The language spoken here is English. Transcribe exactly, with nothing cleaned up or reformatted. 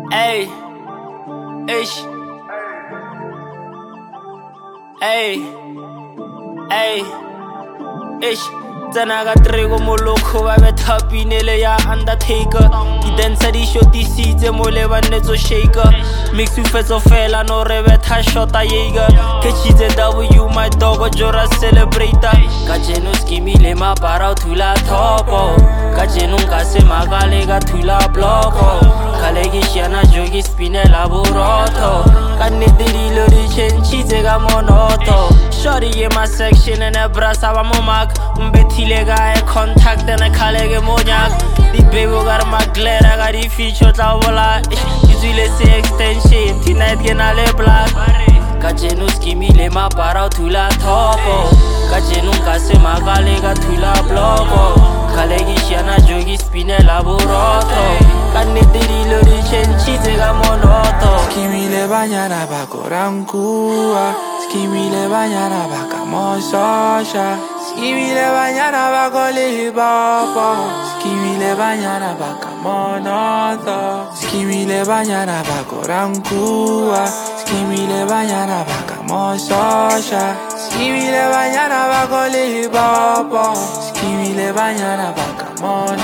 Ey, ish. Ey, ey, ish. Tsena ka trego moloko ba betha pinele ya Undertaker. Di dancer di shotisitse mo le banetso shaker. Mix you fetso fela no re betha shota Jaeger. Ketchitse W my dog jora celebrator. Kajeno skimile mapara thula thopo. Kajeno nka se magale ka thula bloko. Khale ke shana jogi spinela borotho. Ka nnete dilo di chentshitse ka monoto. Shorty in my section and a brasa ba mo mark. Mbethile ka e contact and a khale ke monyak. Di baby got my glare I got the feature tla bola. Izile se extension tonight ke na le black. Kajeno skimile mapara thula thopo. Kajeno nka se magale ka thula bloko. Khale ke shana jogi spinela borotho. Ka nnete dilo di chentshitse ka monoto. Skimile banyana ba korankua. Skimile banyana ba kamososha. Skimile banyana ba kole baba. Skimile banyana ba kamonotho. Skimile banyana ba korankua. Skimile banyana ba kamososha. Skimile banyana ba kole baba. Skimile banyana ba kamonotho.